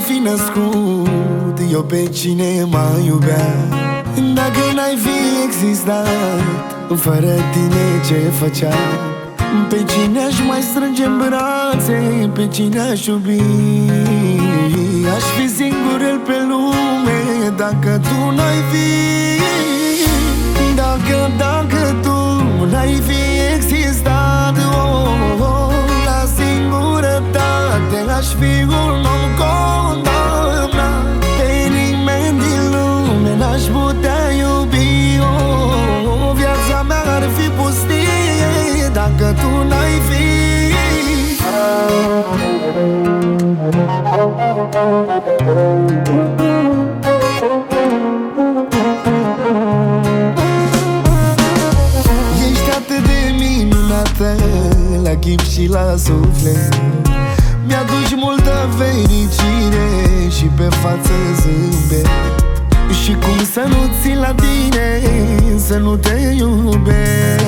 fi născut, eu pe cine mă iubea? Dacă n-ai fi existat, fără tine ce făcea? Pe cine aș mai strânge în brațe, pe cine aș iubi? Aș fi singurul pe lume dacă tu n-ai fi. Dacă tu n-ai fi existat, la singurătate aș fi un om condamnat. Pe nimeni din lume n-aș putea iubi. Viața mea ar fi pustie dacă tu n-ai fi. Ești atât de minunată la chip și la suflet. Mi-aduci multă fericire și pe față zâmbet. Și cum să nu țin la tine, să nu te iubesc?